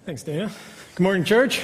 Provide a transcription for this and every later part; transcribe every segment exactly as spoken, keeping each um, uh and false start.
Thanks, Dana. Good morning, church.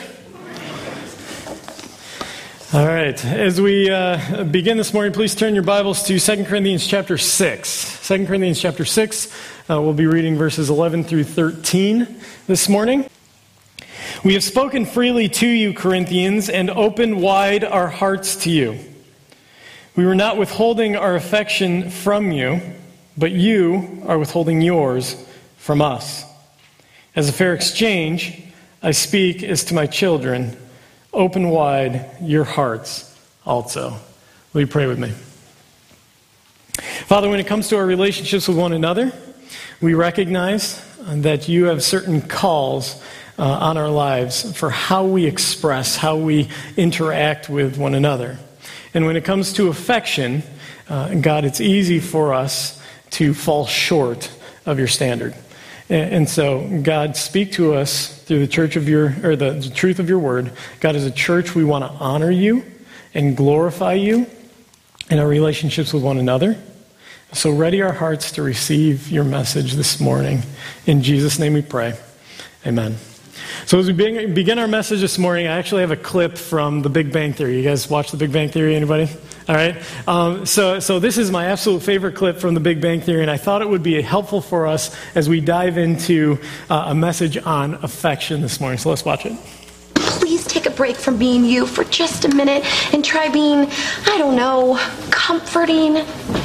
All right. As we uh, begin this morning, please turn your Bibles to Second Corinthians chapter six. Second Corinthians chapter six. Uh, we'll be reading verses eleven through thirteen this morning. We have spoken freely to you, Corinthians, and opened wide our hearts to you. We were not withholding our affection from you, but you are withholding yours from us. As a fair exchange, I speak as to my children. Open wide your hearts also. Will you pray with me? Father, when it comes to our relationships with one another, we recognize that you have certain calls uh, on our lives for how we express, how we interact with one another. And when it comes to affection, uh, God, it's easy for us to fall short of your standard. And so, God, speak to us through the church of your, or the, the truth of your word. God, as a church, we want to honor you and glorify you in our relationships with one another. So ready our hearts to receive your message this morning. In Jesus' name we pray. Amen. So as we begin our message this morning, I actually have a clip from The Big Bang Theory. You guys watch The Big Bang Theory, anybody? All right. Um, so, so this is my absolute favorite clip from The Big Bang Theory, and I thought it would be helpful for us as we dive into uh, a message on affection this morning. So let's watch it. Please take a break from being you for just a minute and try being, I don't know, comforting.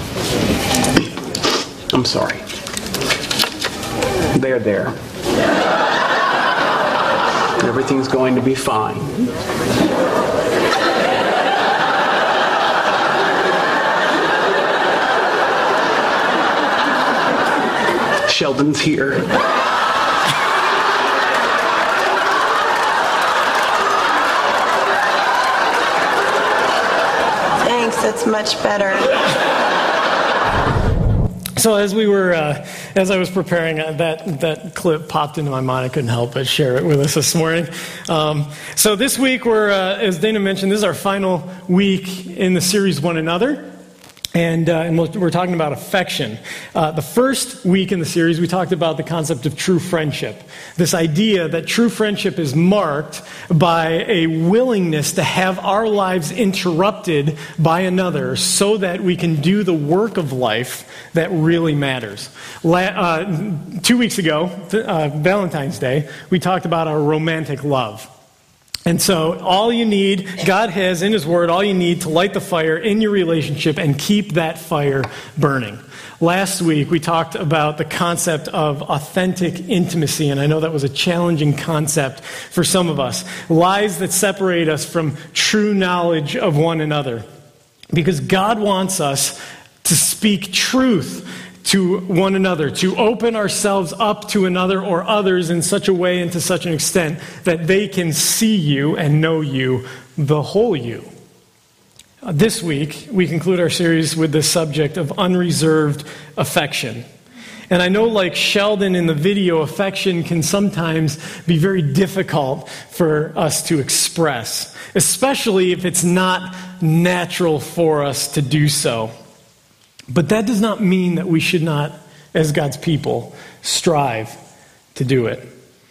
I'm sorry. They're there. Everything's going to be fine. Sheldon's here. Thanks, that's much better. So as we were, uh, as I was preparing, uh, that that clip popped into my mind. I couldn't help but share it with us this morning. Um, so this week, we're, uh, as Dana mentioned, this is our final week in the series One Another. And, uh, and we're talking about affection. Uh, the first week in the series, we talked about the concept of true friendship. This idea that true friendship is marked by a willingness to have our lives interrupted by another so that we can do the work of life that really matters. La- uh, two weeks ago, uh, Valentine's Day, we talked about our romantic love. And so all you need, God has in His Word, all you need to light the fire in your relationship and keep that fire burning. Last week, we talked about the concept of authentic intimacy, and I know that was a challenging concept for some of us. Lies that separate us from true knowledge of one another. Because God wants us to speak truth to one another, to open ourselves up to another or others in such a way and to such an extent that they can see you and know you, the whole you. Uh, this week, we conclude our series with the subject of unreserved affection. And I know, like Sheldon in the video, affection can sometimes be very difficult for us to express, especially if it's not natural for us to do so. But that does not mean that we should not, as God's people, strive to do it.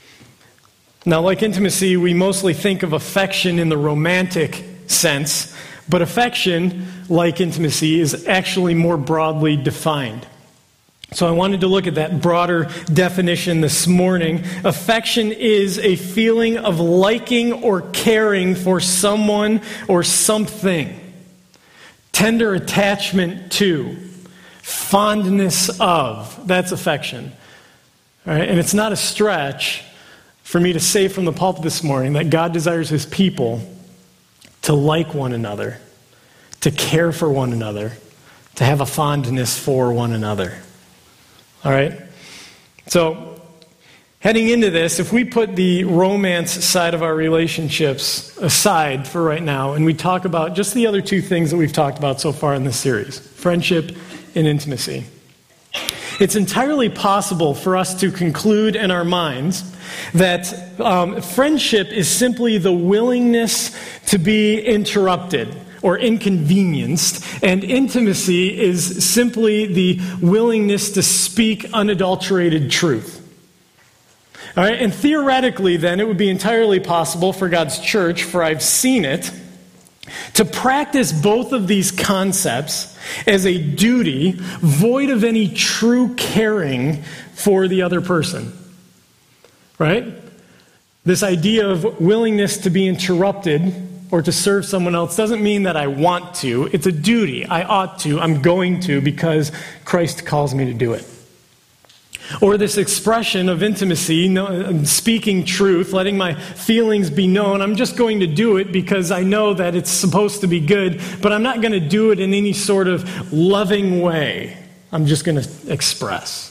Now, like intimacy, we mostly think of affection in the romantic sense, but affection, like intimacy, is actually more broadly defined. So I wanted to look at that broader definition this morning. Affection is a feeling of liking or caring for someone or something. Tender attachment to, fondness of, that's affection. All right? And it's not a stretch for me to say from the pulpit this morning that God desires His people to like one another, to care for one another, to have a fondness for one another. All right? So, heading into this, if we put the romance side of our relationships aside for right now, and we talk about just the other two things that we've talked about so far in this series, friendship and intimacy, it's entirely possible for us to conclude in our minds that um, friendship is simply the willingness to be interrupted or inconvenienced, and intimacy is simply the willingness to speak unadulterated truth. All right, and theoretically, then, it would be entirely possible for God's church, for I've seen it, to practice both of these concepts as a duty, void of any true caring for the other person. Right? This idea of willingness to be interrupted or to serve someone else doesn't mean that I want to. It's a duty. I ought to. I'm going to because Christ calls me to do it. Or this expression of intimacy, speaking truth, letting my feelings be known. I'm just going to do it because I know that it's supposed to be good, but I'm not going to do it in any sort of loving way. I'm just going to express.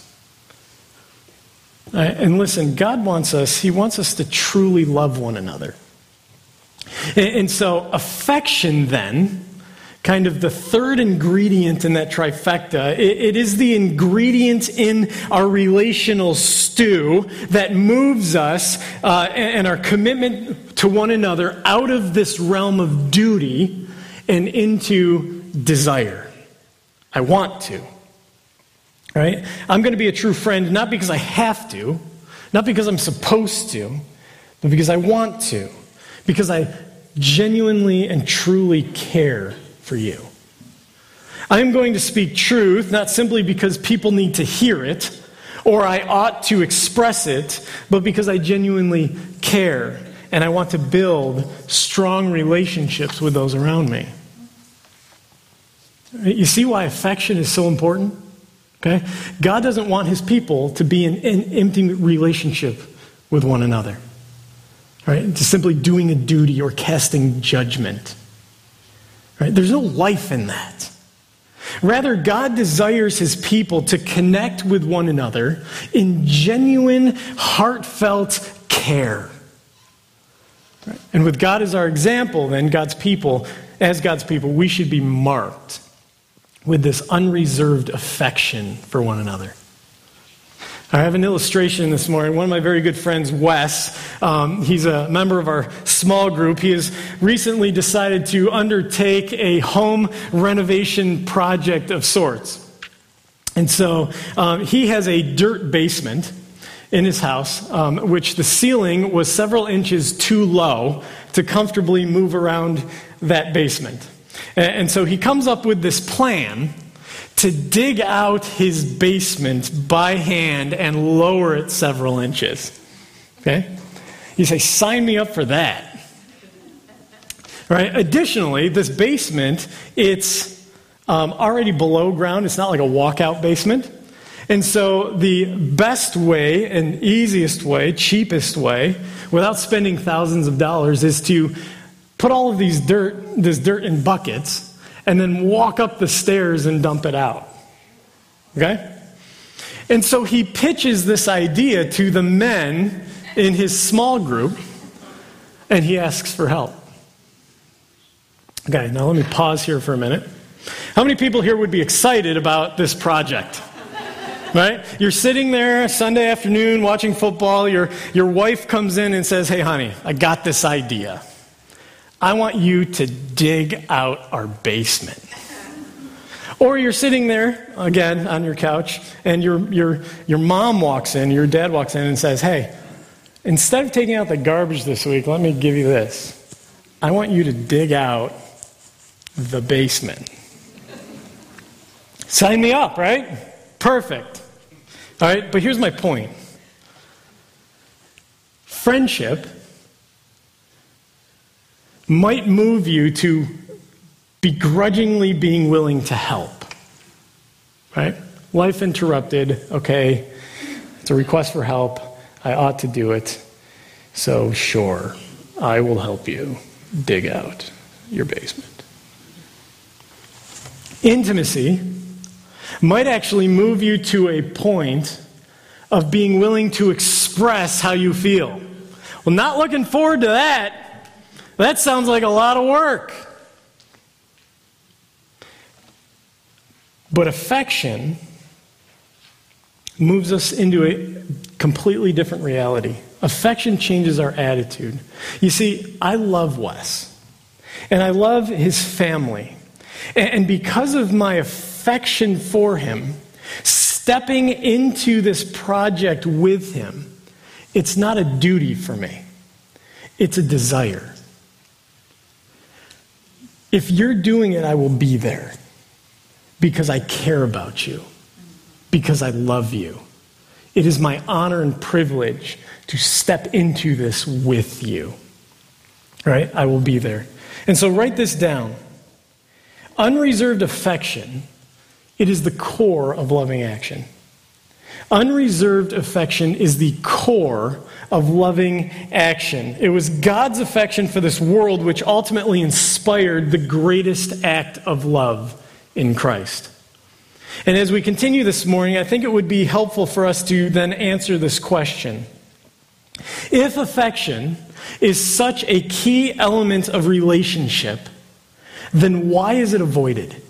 And listen, God wants us, He wants us to truly love one another. And so affection then, kind of the third ingredient in that trifecta, it is the ingredient in our relational stew that moves us uh, and our commitment to one another out of this realm of duty and into desire. I want to. Right? I'm going to be a true friend not because I have to, not because I'm supposed to, but because I want to, because I genuinely and truly care for you. I am going to speak truth, not simply because people need to hear it, or I ought to express it, but because I genuinely care, and I want to build strong relationships with those around me. You see why affection is so important? Okay? God doesn't want His people to be in an intimate relationship with one another. Right? To simply doing a duty or casting judgment. Right? There's no life in that. Rather, God desires His people to connect with one another in genuine, heartfelt care. Right? And with God as our example, then, God's people, as God's people, we should be marked with this unreserved affection for one another. I have an illustration this morning. One of my very good friends, Wes, um, he's a member of our small group. He has recently decided to undertake a home renovation project of sorts. And so um, he has a dirt basement in his house, um, which the ceiling was several inches too low to comfortably move around that basement. And, and so he comes up with this plan to dig out his basement by hand and lower it several inches. Okay? You say, sign me up for that. Right? Additionally, this basement, it's um, already below ground. It's not like a walkout basement. And so the best way and easiest way, cheapest way, without spending thousands of dollars, is to put all of these dirt, this dirt in buckets, and then walk up the stairs and dump it out. Okay? And so he pitches this idea to the men in his small group, and he asks for help. Okay, now let me pause here for a minute. How many people here would be excited about this project? Right? You're sitting there Sunday afternoon watching football. Your, your wife comes in and says, hey, honey, I got this idea. I want you to dig out our basement. Or you're sitting there, again, on your couch, and your, your, your mom walks in, your dad walks in and says, hey, instead of taking out the garbage this week, let me give you this. I want you to dig out the basement. Sign me up, right? Perfect. All right, but here's my point. Friendship might move you to begrudgingly being willing to help. Right? Life interrupted. Okay, it's a request for help. I ought to do it. So sure, I will help you dig out your basement. Intimacy might actually move you to a point of being willing to express how you feel. Well, not looking forward to that. That sounds like a lot of work. But affection moves us into a completely different reality. Affection changes our attitude. You see, I love Wes, and I love his family. And because of my affection for him, stepping into this project with him It's not a duty for me. It's a desire. If you're doing it, I will be there because I care about you, because I love you. It is my honor and privilege to step into this with you. Right? I will be there. And so write this down. Unreserved affection, it is the core of loving action. Unreserved affection is the core of loving action. It was God's affection for this world which ultimately inspired the greatest act of love in Christ. And as we continue this morning, I think it would be helpful for us to then answer this question. If affection is such a key element of relationship, then why is it avoided?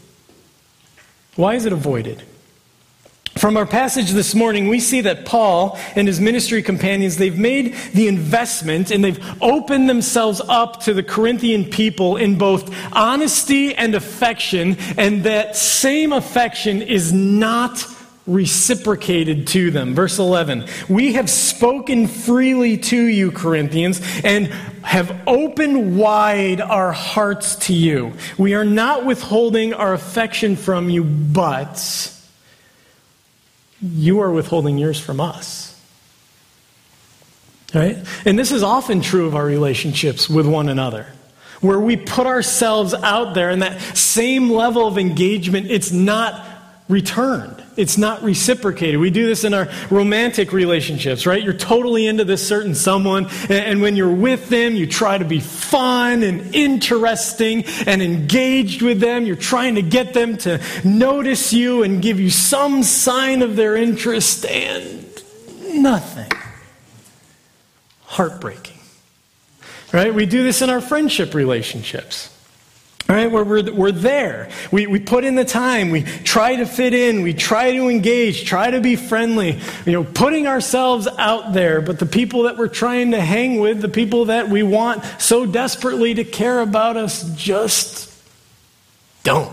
Why is it avoided? From our passage this morning, we see that Paul and his ministry companions, they've made the investment and they've opened themselves up to the Corinthian people in both honesty and affection, and that same affection is not reciprocated to them. Verse eleven, we have spoken freely to you, Corinthians, and have opened wide our hearts to you. We are not withholding our affection from you, but you are withholding yours from us. Right? And this is often true of our relationships with one another, where we put ourselves out there and that same level of engagement, it's not returned. It's not reciprocated. We do this in our romantic relationships, right? You're totally into this certain someone, and when you're with them, you try to be fun and interesting and engaged with them. You're trying to get them to notice you and give you some sign of their interest, and nothing. Heartbreaking. Right? We do this in our friendship relationships. All right, where we're, we're there. We, we put in the time. We try to fit in. We try to engage, try to be friendly, you know, putting ourselves out there. But the people that we're trying to hang with, the people that we want so desperately to care about us, just don't.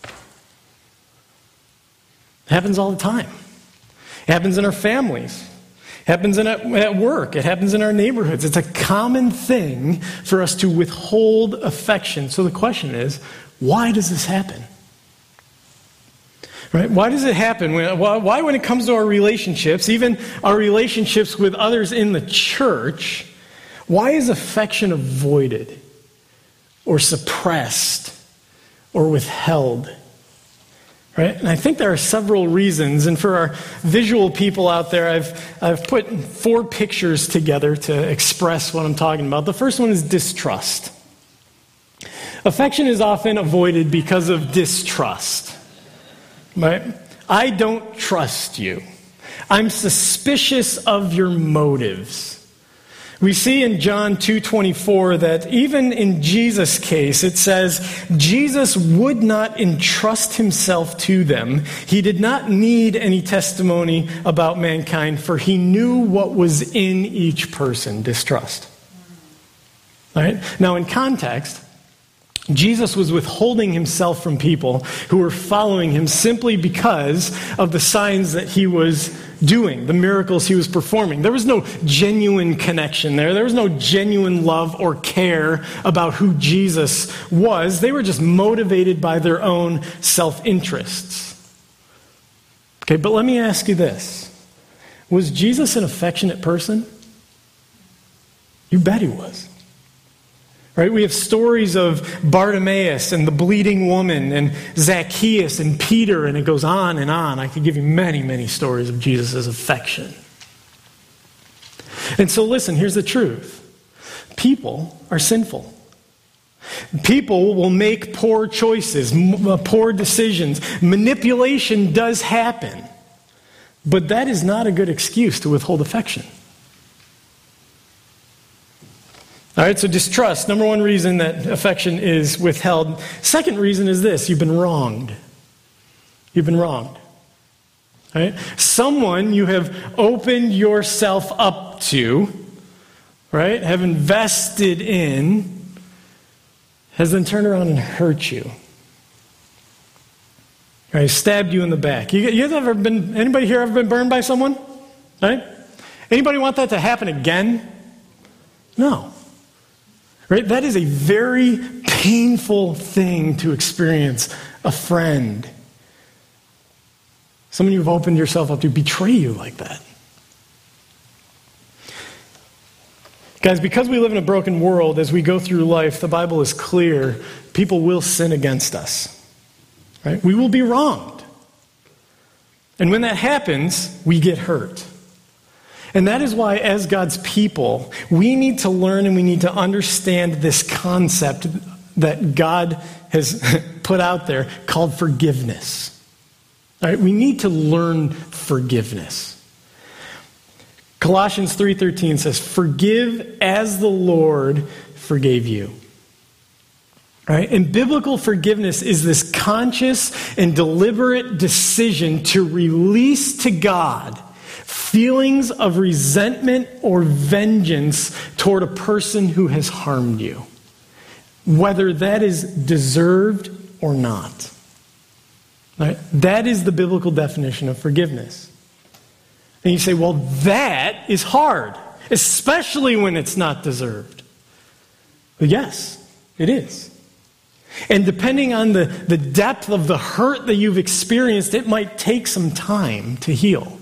It happens all the time. It happens in our families. It happens in, at work. It happens in our neighborhoods. It's a common thing for us to withhold affection. So the question is, why does this happen? Right? Why does it happen? Why, when it comes to our relationships, even our relationships with others in the church, why is affection avoided or suppressed or withheld? Right? And I think there are several reasons. And for our visual people out there, I've I've put four pictures together to express what I'm talking about. The first one is distrust. Affection is often avoided because of distrust. Right? I don't trust you. I'm suspicious of your motives. We see in John two twenty-four that even in Jesus' case, it says, Jesus would not entrust himself to them. He did not need any testimony about mankind, for he knew what was in each person, distrust. All right? Now, in context, Jesus was withholding himself from people who were following him simply because of the signs that he was doing, the miracles he was performing. There was no genuine connection there. There was no genuine love or care about who Jesus was. They were just motivated by their own self-interests. Okay, but let me ask you this. Was Jesus an affectionate person? You bet he was. Right? We have stories of Bartimaeus and the bleeding woman and Zacchaeus and Peter, and it goes on and on. I could give you many, many stories of Jesus' affection. And so listen, here's the truth. People are sinful. People will make poor choices, poor decisions. Manipulation does happen. But that is not a good excuse to withhold affection. All right, so distrust, number one reason that affection is withheld. Second reason is this: you've been wronged. You've been wronged. All right? Someone you have opened yourself up to, right, have invested in, has then turned around and hurt you. Right, stabbed you in the back. You, you ever been, anybody here ever been burned by someone? Right? Anybody want that to happen again? No. Right? That is a very painful thing to experience. A friend, someone you've opened yourself up to, betray you like that. Guys, because we live in a broken world, as we go through life, the Bible is clear, people will sin against us. Right? We will be wronged. And when that happens, we get hurt. And that is why, as God's people, we need to learn and we need to understand this concept that God has put out there called forgiveness. All right? We need to learn forgiveness. Colossians three thirteen says, "Forgive as the Lord forgave you." All right? And biblical forgiveness is this conscious and deliberate decision to release to God feelings of resentment or vengeance toward a person who has harmed you, whether that is deserved or not. Right? That is the biblical definition of forgiveness. And you say, well, that is hard, especially when it's not deserved. Well, yes, it is. And depending on the, the depth of the hurt that you've experienced, it might take some time to heal.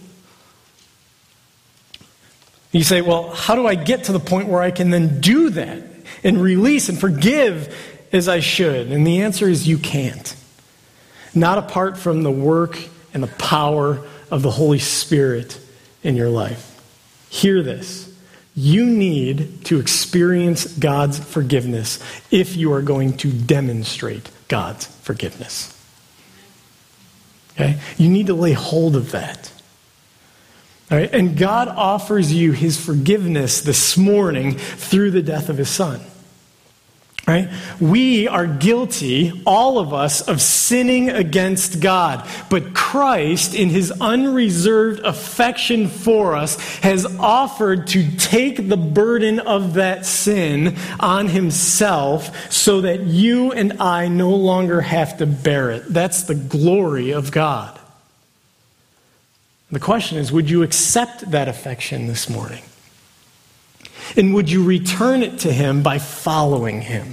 You say, well, how do I get to the point where I can then do that and release and forgive as I should? And the answer is you can't. Not apart from the work and the power of the Holy Spirit in your life. Hear this. You need to experience God's forgiveness if you are going to demonstrate God's forgiveness. Okay? You need to lay hold of that. All right? And God offers you his forgiveness this morning through the death of his Son. Right? We are guilty, all of us, of sinning against God. But Christ, in his unreserved affection for us, has offered to take the burden of that sin on himself so that you and I no longer have to bear it. That's the glory of God. The question is, would you accept that affection this morning? And would you return it to him by following him?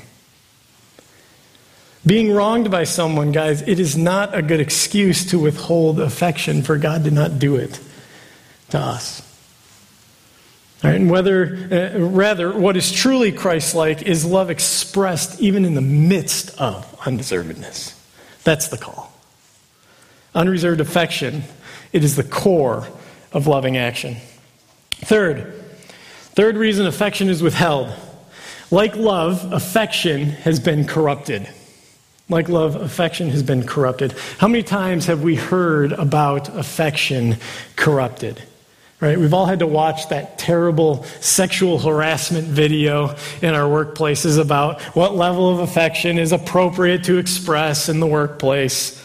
Being wronged by someone, guys, it is not a good excuse to withhold affection, for God did not do it to us. All right, and whether, uh, rather, what is truly Christ-like is love expressed even in the midst of undeservedness. That's the call. Unreserved affection, it is the core of loving action. Third, third reason affection is withheld. Like love, affection has been corrupted. Like love, affection has been corrupted. How many times have we heard about affection corrupted? Right? We've all had to watch that terrible sexual harassment video in our workplaces about what level of affection is appropriate to express in the workplace.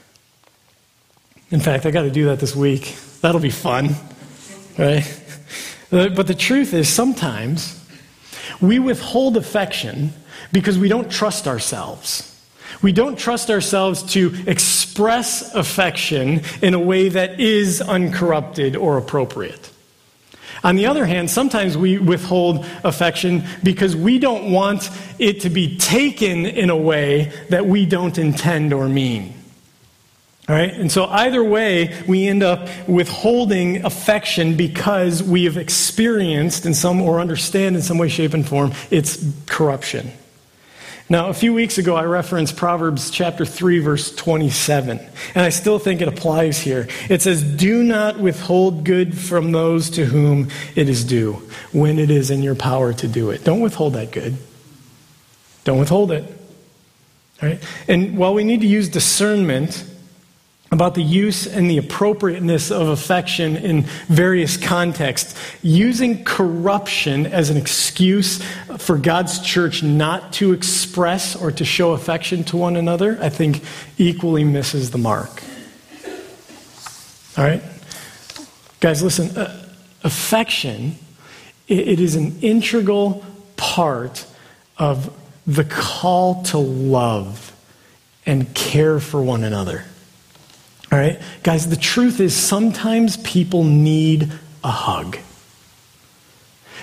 In fact, I got to do that this week. That'll be fun. Right? But the truth is, sometimes we withhold affection because we don't trust ourselves. We don't trust ourselves to express affection in a way that is uncorrupted or appropriate. On the other hand, sometimes we withhold affection because we don't want it to be taken in a way that we don't intend or mean. All right? And so either way, we end up withholding affection because we have experienced in some or understand in some way, shape, and form its corruption. Now, a few weeks ago, I referenced Proverbs chapter three, verse twenty-seven, and I still think it applies here. It says, "Do not withhold good from those to whom it is due, when it is in your power to do it." Don't withhold that good. Don't withhold it. All right? And while we need to use discernment about the use and the appropriateness of affection in various contexts, using corruption as an excuse for God's church not to express or to show affection to one another, I think equally misses the mark. All right? Guys, listen, uh, affection, it, it is an integral part of the call to love and care for one another. All right? Guys, the truth is sometimes people need a hug.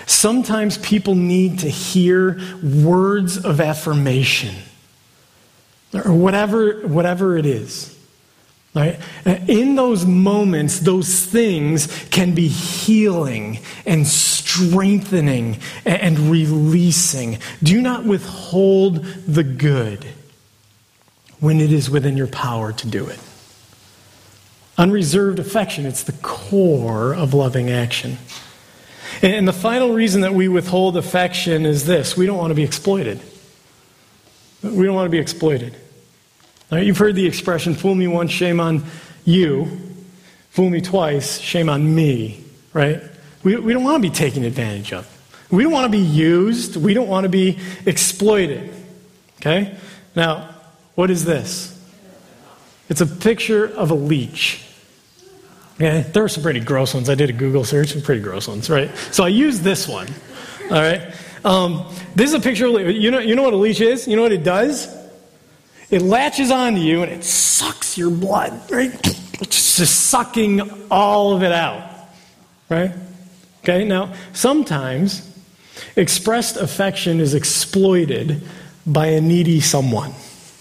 Sometimes people need to hear words of affirmation, or whatever, whatever it is. Right? In those moments, those things can be healing and strengthening and releasing. Do not withhold the good when it is within your power to do it. Unreserved affection, it's the core of loving action. And the final reason that we withhold affection is this: we don't want to be exploited. We don't want to be exploited. Now, you've heard the expression, fool me once, shame on you. Fool me twice, shame on me, right? We, we don't want to be taken advantage of. We don't want to be used. We don't want to be exploited. Okay? Now, what is this? It's a picture of a leech. Okay? There are some pretty gross ones. I did a Google search, some pretty gross ones, right? So I used this one. All right? Um, this is a picture of a leech. You know, you know what a leech is? You know what it does? It latches onto you and it sucks your blood, right? It's just sucking all of it out, right? Okay, now, sometimes expressed affection is exploited by a needy someone.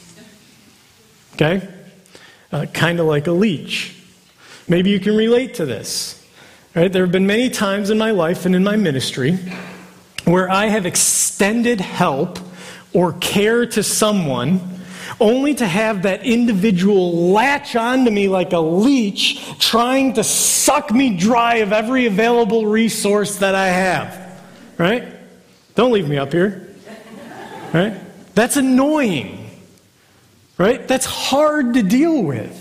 Okay? Uh, kind of like a leech. Maybe you can relate to this. Right? There have been many times in my life and in my ministry where I have extended help or care to someone only to have that individual latch onto me like a leech, trying to suck me dry of every available resource that I have. Right? Don't leave me up here. Right? That's annoying. Right? That's hard to deal with.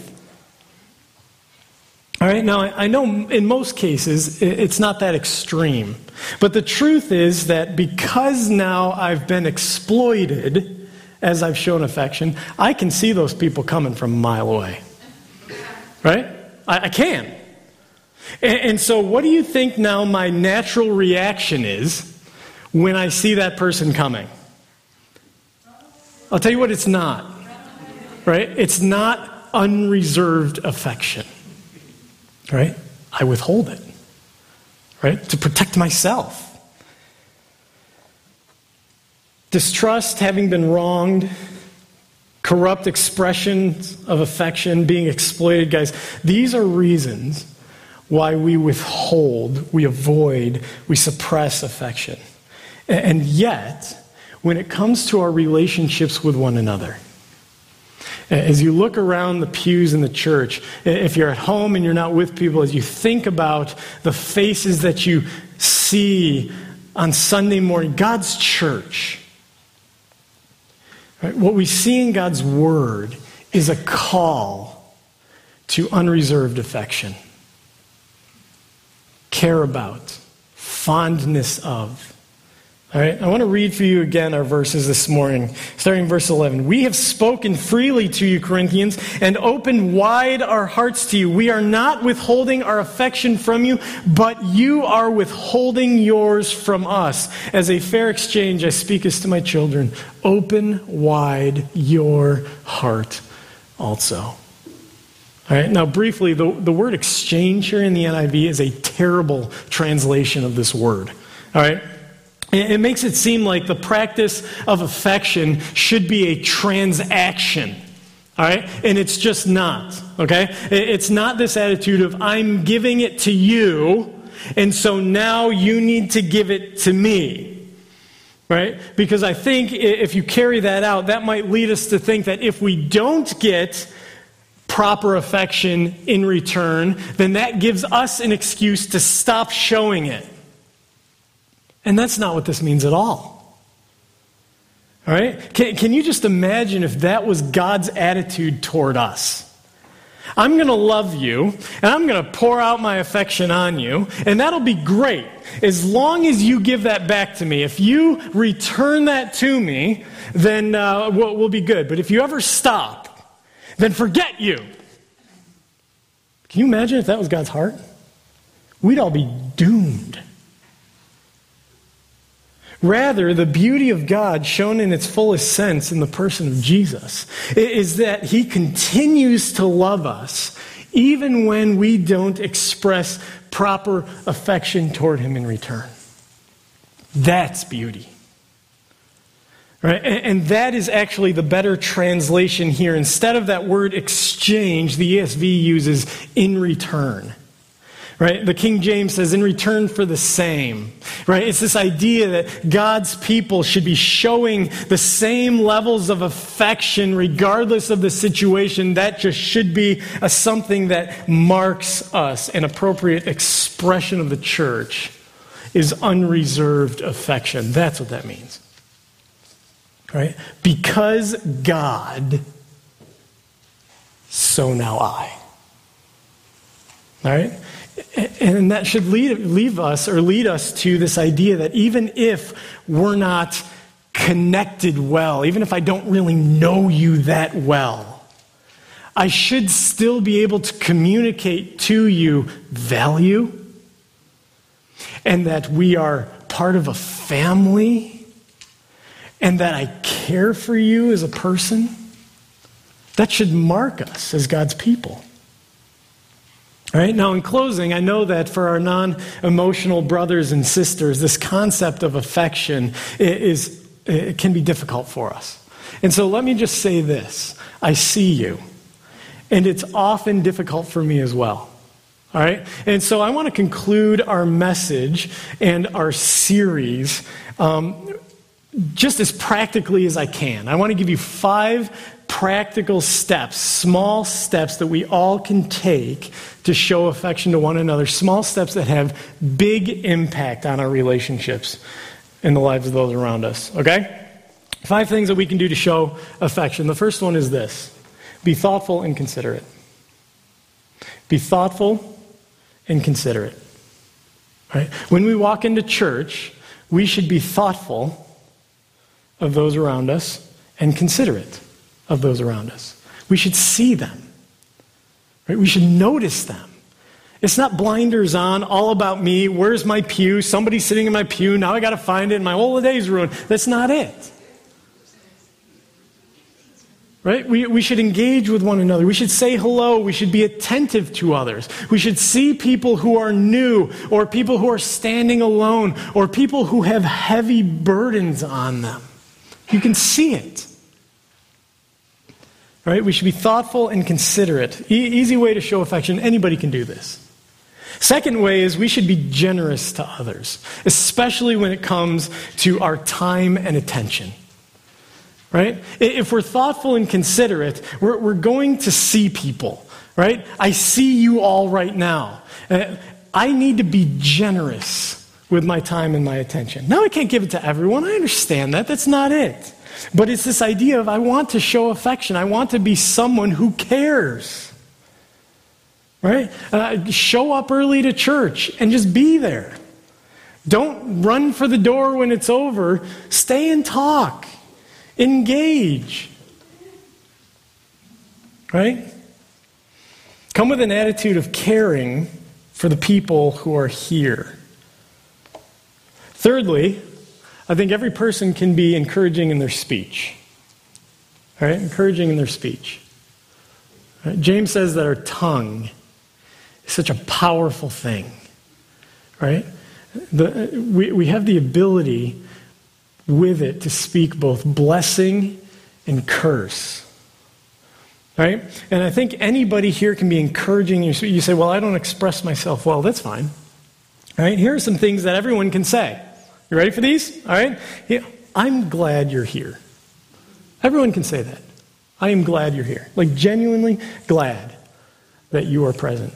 All right, now I know in most cases it's not that extreme. But the truth is that because now I've been exploited as I've shown affection, I can see those people coming from a mile away. Right? I, I can. And, and so what do you think now my natural reaction is when I see that person coming? I'll tell you what it's not. Right? It's not unreserved affection. Right? I withhold it. Right? To protect myself. Distrust, having been wronged, corrupt expressions of affection, being exploited, guys, these are reasons why we withhold, we avoid, we suppress affection. And yet, when it comes to our relationships with one another, as you look around the pews in the church, if you're at home and you're not with people, as you think about the faces that you see on Sunday morning, God's church, right, what we see in God's word is a call to unreserved affection, care about, fondness of. All right, I want to read for you again our verses this morning, starting in verse eleven. We have spoken freely to you, Corinthians, and opened wide our hearts to you. We are not withholding our affection from you, but you are withholding yours from us. As a fair exchange, I speak as to my children. Open wide your heart also. All right, now briefly, the, the word exchange here in the N I V is a terrible translation of this word. All right? It makes it seem like the practice of affection should be a transaction, all right? And it's just not, okay? It's not this attitude of, I'm giving it to you, and so now you need to give it to me, right? Because I think if you carry that out, that might lead us to think that if we don't get proper affection in return, then that gives us an excuse to stop showing it. And that's not what this means at all. All right? Can, can you just imagine if that was God's attitude toward us? I'm going to love you, and I'm going to pour out my affection on you, and that'll be great as long as you give that back to me. If you return that to me, then uh, we'll, we'll be good. But if you ever stop, then forget you. Can you imagine if that was God's heart? We'd all be doomed. Rather, the beauty of God, shown in its fullest sense in the person of Jesus, is that he continues to love us even when we don't express proper affection toward him in return. That's beauty. Right? And that is actually the better translation here. Instead of that word exchange, the E S V uses in return. Right? The King James says in return for the same. Right? It's this idea that God's people should be showing the same levels of affection regardless of the situation. That just should be a, something that marks us. An appropriate expression of the church is unreserved affection. That's what that means. Right? Because God, so now I. All right? And that should lead, leave us or lead us to this idea that even if we're not connected well, even if I don't really know you that well, I should still be able to communicate to you value and that we are part of a family and that I care for you as a person. That should mark us as God's people. All right, now in closing, I know that for our non-emotional brothers and sisters, this concept of affection is, it can be difficult for us. And so let me just say this. I see you. And it's often difficult for me as well. All right? And so I want to conclude our message and our series um, just as practically as I can. I want to give you five practical steps, small steps that we all can take to show affection to one another, small steps that have big impact on our relationships in the lives of those around us, okay? Five things that we can do to show affection. The first one is this: be thoughtful and considerate. Be thoughtful and considerate. Right? When we walk into church, we should be thoughtful of those around us and considerate of those around us. We should see them. Right? We should notice them. It's not blinders on, all about me. Where's my pew? Somebody's sitting in my pew. Now I got to find it, and my whole day's ruined. That's not it. Right? We, we should engage with one another. We should say hello. We should be attentive to others. We should see people who are new, or people who are standing alone, or people who have heavy burdens on them. You can see it. Right? We should be thoughtful and considerate. E- easy way to show affection. Anybody can do this. Second way is we should be generous to others, especially when it comes to our time and attention. Right? If we're thoughtful and considerate, we're, we're going to see people. Right? I see you all right now. Uh, I need to be generous with my time and my attention. Now, I can't give it to everyone. I understand that. That's not it. But it's this idea of I want to show affection. I want to be someone who cares. Right? Uh, show up early to church and just be there. Don't run for the door when it's over. Stay and talk. Engage. Right? Come with an attitude of caring for the people who are here. Thirdly, I think every person can be encouraging in their speech. All right? Encouraging in their speech. All right? James says that our tongue is such a powerful thing. Right? The, we, we have the ability with it to speak both blessing and curse. Right? And I think anybody here can be encouraging. You say, well, I don't express myself well. That's fine. All right? Here are some things that everyone can say. You ready for these? All right? Yeah. I'm glad you're here. Everyone can say that. I am glad you're here. Like, genuinely glad that you are present.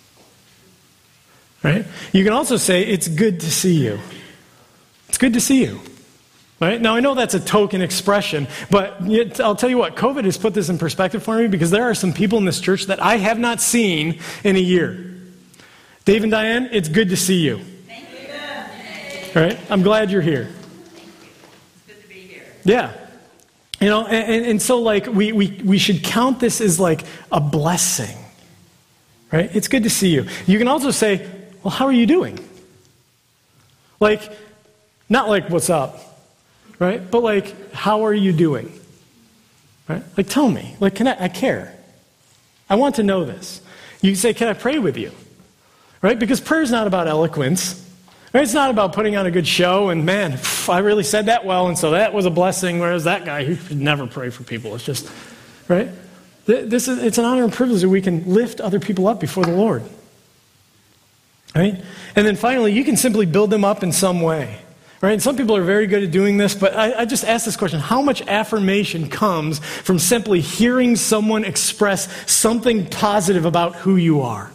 Right? You can also say, it's good to see you. It's good to see you. Right? Now, I know that's a token expression, but I'll tell you what, COVID has put this in perspective for me, because there are some people in this church that I have not seen in a year. Dave and Diane, it's good to see you. Thank you. All right? I'm glad you're here. It's good to be here. Yeah. You know, and, and so like we, we, we should count this as like a blessing. Right? It's good to see you. You can also say, well, how are you doing? Like, not like, what's up? Right? But like, how are you doing? Right? Like, tell me. Like, can I, I care. I want to know this. You can say, can I pray with you? Right? Because prayer is not about eloquence. It's not about putting on a good show and, man, pff, I really said that well, and so that was a blessing, whereas that guy who could never pray for people. It's just, right? This is, it's an honor and privilege that we can lift other people up before the Lord. Right? And then finally, you can simply build them up in some way. Right? And some people are very good at doing this, but I, I just ask this question: how much affirmation comes from simply hearing someone express something positive about who you are?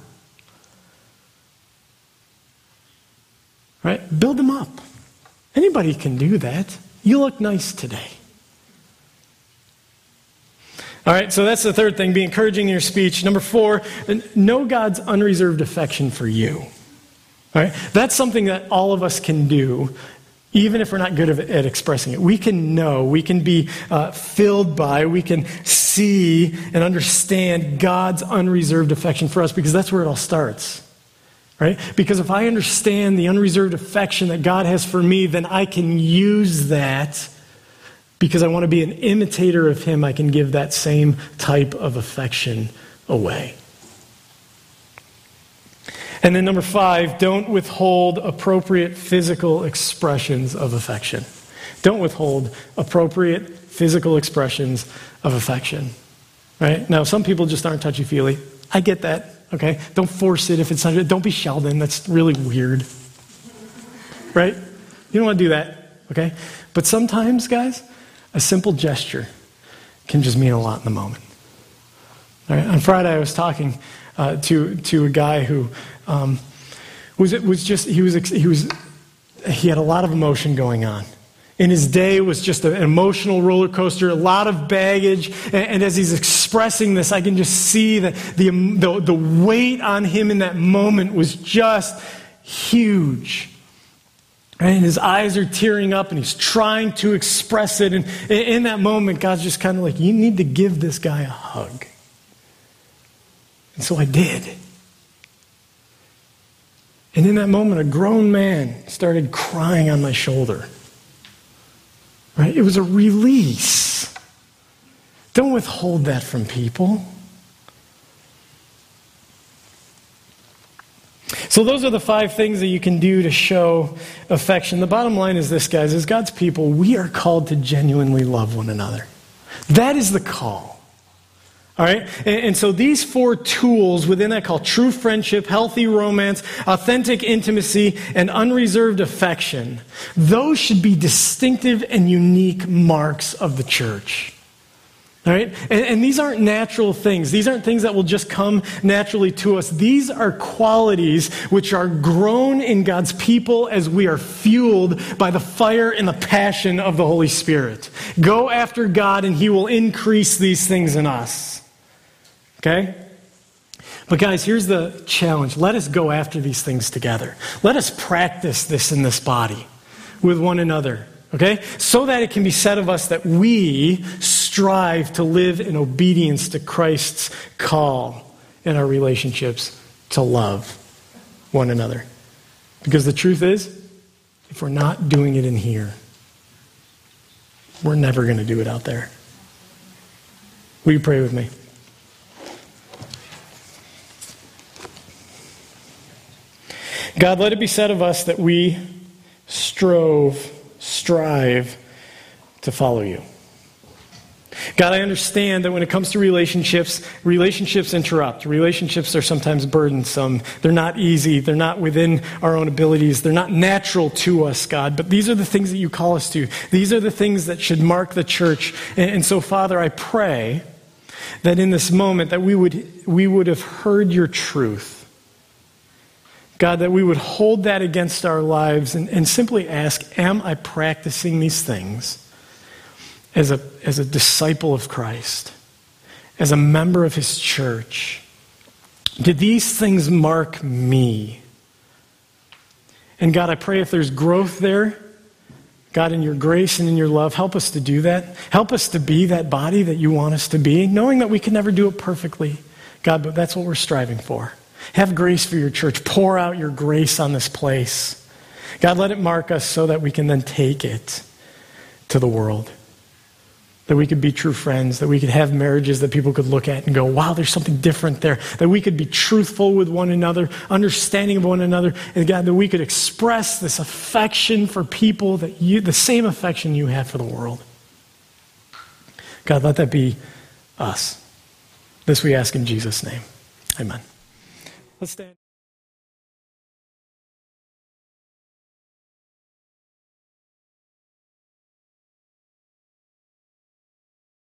Right? Build them up. Anybody can do that. You look nice today. All right, so that's the third thing. Be encouraging in your speech. Number four, know God's unreserved affection for you. All right? That's something that all of us can do, even if we're not good at expressing it. We can know, we can be uh, filled by, we can see and understand God's unreserved affection for us, because that's where it all starts. Right? Because if I understand the unreserved affection that God has for me, then I can use that. Because I want to be an imitator of him, I can give that same type of affection away. And then number five, don't withhold appropriate physical expressions of affection. Don't withhold appropriate physical expressions of affection. Right? Now, some people just aren't touchy-feely. I get that. Okay? Don't force it if it's not. Don't be Sheldon. That's really weird. Right? You don't want to do that. Okay? But sometimes, guys, a simple gesture can just mean a lot in the moment. All right? On Friday, I was talking uh, to to a guy who um, was was just he was he was he had a lot of emotion going on. And his day was just an emotional roller coaster, a lot of baggage. And, and as he's expressing this, I can just see that the, the the weight on him in that moment was just huge. And his eyes are tearing up, and he's trying to express it. And in that moment, God's just kind of like, you need to give this guy a hug. And so I did. And in that moment, a grown man started crying on my shoulder. Right? It was a release. Don't withhold that from people. So those are the five things that you can do to show affection. The bottom line is this, guys. As God's people, we are called to genuinely love one another. That is the call. All right? And, and so these four tools within that call, true friendship, healthy romance, authentic intimacy, and unreserved affection, those should be distinctive and unique marks of the church. All right? And, and these aren't natural things. These aren't things that will just come naturally to us. These are qualities which are grown in God's people as we are fueled by the fire and the passion of the Holy Spirit. Go after God and he will increase these things in us. Okay? But guys, here's the challenge. Let us go after these things together. Let us practice this in this body with one another. Okay? So that it can be said of us that we strive to live in obedience to Christ's call in our relationships to love one another. Because the truth is, if we're not doing it in here, we're never going to do it out there. Will you pray with me? God, let it be said of us that we strove, strive to follow you. God, I understand that when it comes to relationships, relationships interrupt. Relationships are sometimes burdensome. They're not easy. They're not within our own abilities. They're not natural to us, God. But these are the things that you call us to. These are the things that should mark the church. And, and so, Father, I pray that in this moment that we would we would have heard your truth. God, that we would hold that against our lives and, and simply ask, am I practicing these things as a, as a disciple of Christ, as a member of his church? Did these things mark me? And God, I pray if there's growth there, God, in your grace and in your love, help us to do that. Help us to be that body that you want us to be, knowing that we can never do it perfectly. God, but that's what we're striving for. Have grace for your church. Pour out your grace on this place. God, let it mark us so that we can then take it to the world. that we could be true friends, that we could have marriages that people could look at and go, wow, there's something different there, that we could be truthful with one another, understanding of one another, and God, that we could express this affection for people, that you, the same affection you have for the world. God, let that be us. This we ask in Jesus' name. Amen. Let's stand.